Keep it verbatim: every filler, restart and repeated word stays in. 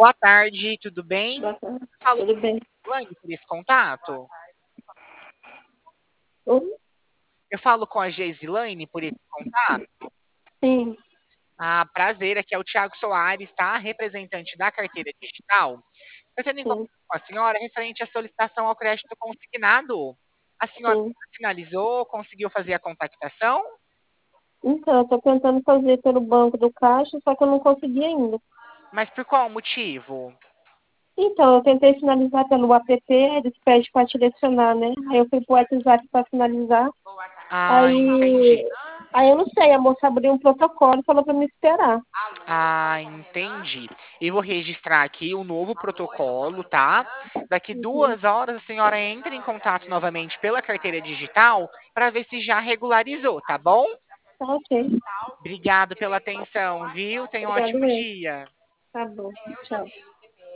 Boa tarde, tudo bem? Boa tarde. Falo Tudo bem? com a Gislaine por esse contato. Oi? Eu falo com a Gislaine por esse contato. Sim, Ah, prazer, aqui é o Thiago Soares, tá? Representante da carteira digital. Eu tendo em contato sim, com a senhora referente à solicitação ao crédito consignado. A senhora sim. finalizou, conseguiu fazer a contactação, Então, eu tô tentando fazer pelo banco do Caixa, só que eu não consegui ainda. mas por qual motivo? Então, eu tentei finalizar pelo app, eles pedem para selecionar, né? Aí eu fui pro WhatsApp para finalizar. Ah, Aí, entendi. aí eu não sei, a moça abriu um protocolo e falou para me esperar. Ah, entendi. Eu vou registrar aqui o novo protocolo, tá? Daqui Uhum. duas horas a senhora entra em contato novamente pela carteira digital para ver se já regularizou, tá bom? Tá ok. Obrigado pela atenção, viu? Tenha um Obrigado ótimo mesmo. dia. Tá bom. Tchau.